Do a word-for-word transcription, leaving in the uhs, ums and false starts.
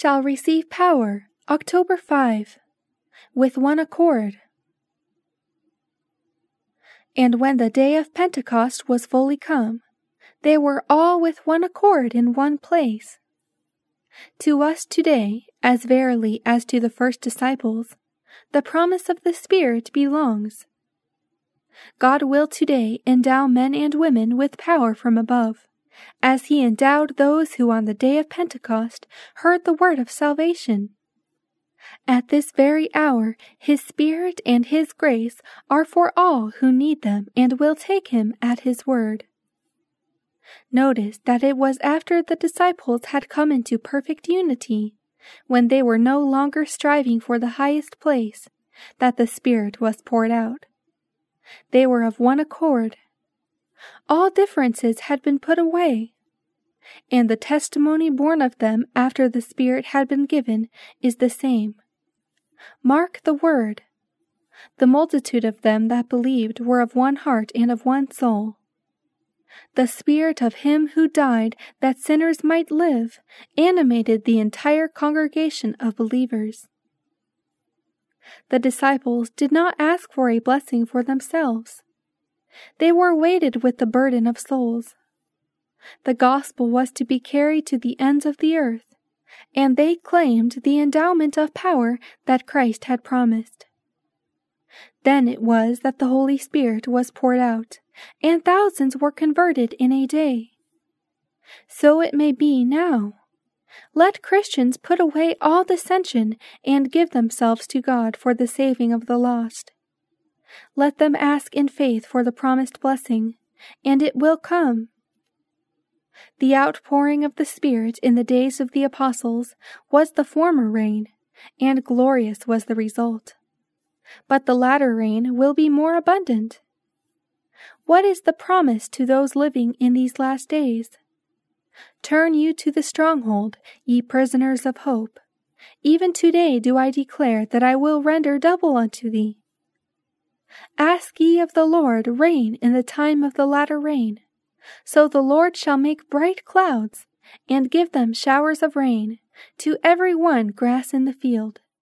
shall receive power, October fifth, with one accord. And when the day of Pentecost was fully come, they were all with one accord in one place. To us today, as verily as to the first disciples, the promise of the Spirit belongs. God will today endow men and women with power from above, as He endowed those who on the day of Pentecost heard the word of salvation. At this very hour, His Spirit and His grace are for all who need them and will take Him at His word. Notice that it was after the disciples had come into perfect unity, when they were no longer striving for the highest place, that the Spirit was poured out. They were of one accord. All differences had been put away, and the testimony borne of them after the Spirit had been given is the same. Mark the word. The multitude of them that believed were of one heart and of one soul. The Spirit of Him who died that sinners might live animated the entire congregation of believers. The disciples did not ask for a blessing for themselves. They were weighted with the burden of souls. The gospel was to be carried to the ends of the earth, and they claimed the endowment of power that Christ had promised. Then it was that the Holy Spirit was poured out, and thousands were converted in a day. So it may be now. Let Christians put away all dissension and give themselves to God for the saving of the lost. Let them ask in faith for the promised blessing, and it will come. The outpouring of the Spirit in the days of the apostles was the former rain, and glorious was the result. But the latter rain will be more abundant. What is the promise to those living in these last days? Turn you to the stronghold, ye prisoners of hope. Even today do I declare that I will render double unto thee. Ask ye of the Lord rain in the time of the latter rain. So the Lord shall make bright clouds, and give them showers of rain, to every one grass in the field.